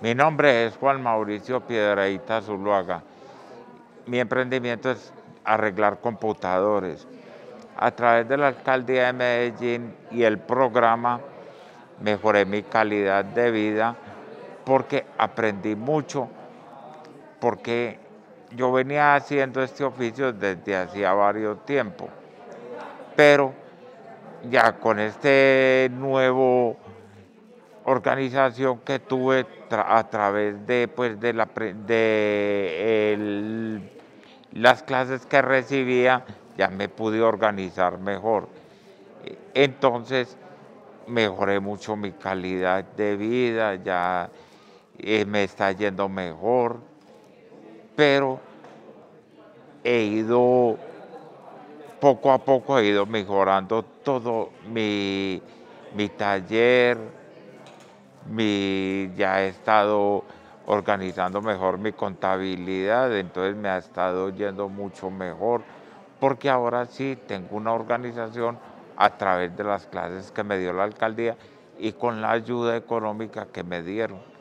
Mi nombre es Juan Mauricio Piedrahita Zuluaga. Mi emprendimiento es arreglar computadores. A través de la alcaldía de Medellín y el programa mejoré mi calidad de vida porque aprendí mucho, porque yo venía haciendo este oficio desde hacía varios tiempos, pero ya con este nuevo organización que tuve a través de, pues, las clases que recibía, ya me pude organizar mejor. Entonces mejoré mucho mi calidad de vida, ya me está yendo mejor, pero he ido, poco a poco he ido mejorando todo mi taller, ya he estado organizando mejor mi contabilidad, entonces me ha estado yendo mucho mejor, porque ahora sí tengo una organización a través de las clases que me dio la alcaldía y con la ayuda económica que me dieron.